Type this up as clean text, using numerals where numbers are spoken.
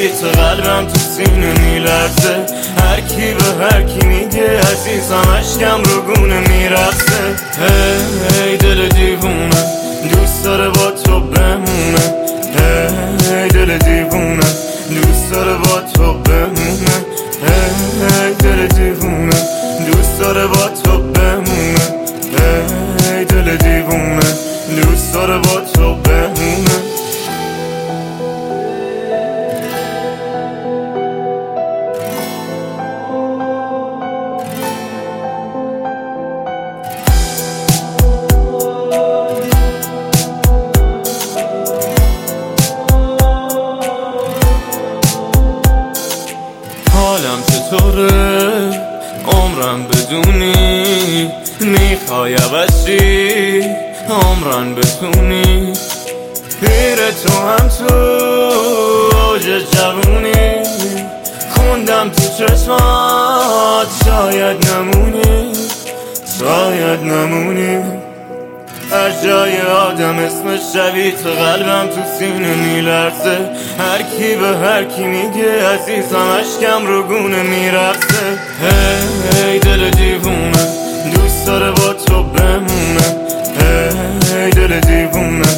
تو قلبم تو سینه میلرزه، هر کی به هر کی میگه عزیزم اشکم رو گونه میرسه. هی دل دیوونه دوست داره با تو بمونه، هی دل دیوونه دوست داره با تو بمونه، هی دل دیوونه دوست داره با تو بمونه، هی دل دیوونه دوست داره با تو بمونه. حالم چطوره عمرم بدونی، میخوای عوضی عمرن بتونی، پیر تو هم تو اوج جوونی، خوندم تو چشمات شاید نمونی، شاید نمونی. هر جای آدم اسمش شوی تو قلبم تو سینه میلرزه، هر کی به هر کی میگه عزیزم اشکم رو گونه میرسه. هی دل دیوونه دوست داره با تو بمونه، هی دل دیوونه